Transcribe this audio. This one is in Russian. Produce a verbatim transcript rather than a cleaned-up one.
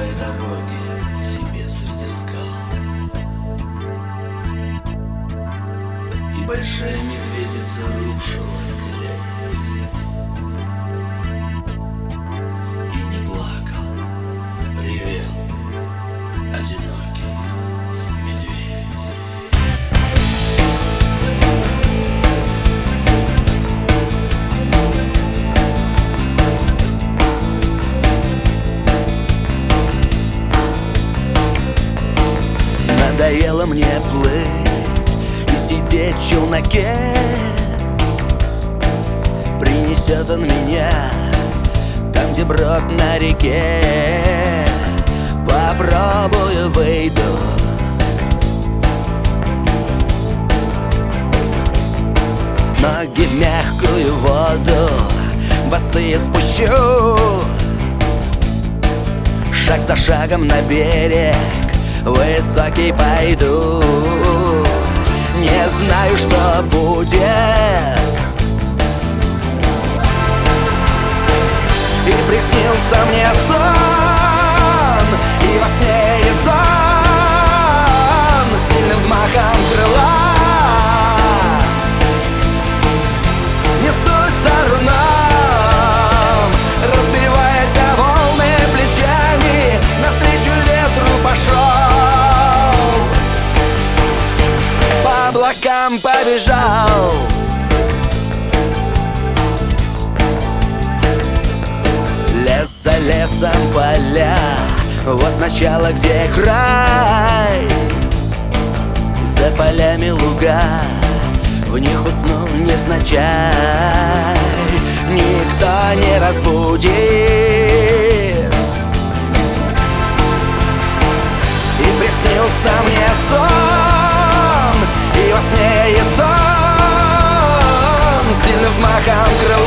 Разбивая дороги себе среди скал. И большая медведица рушила клеть. И не плакал, ревел одинокий медведь. Надоело мне плыть и сидеть в челноке. Принесет он меня там, где брод на реке. Попробую, выйду. Ноги в мягкую воду босые спущу. Шаг за шагом на берег высокий пойду. Не знаю, что будет. И приснился мне сон, и во сне и сон с сильным взмахом крыла. Несусь за руном, разбиваясь о волны плечами, навстречу ветру пошел, по облакам побежал. Лес за лесом поля, вот начало, где край. За полями луга, в них усну невзначай. Никто не разбудит. И приснился мне сон, и во сне и сон с сильным взмахом крыла.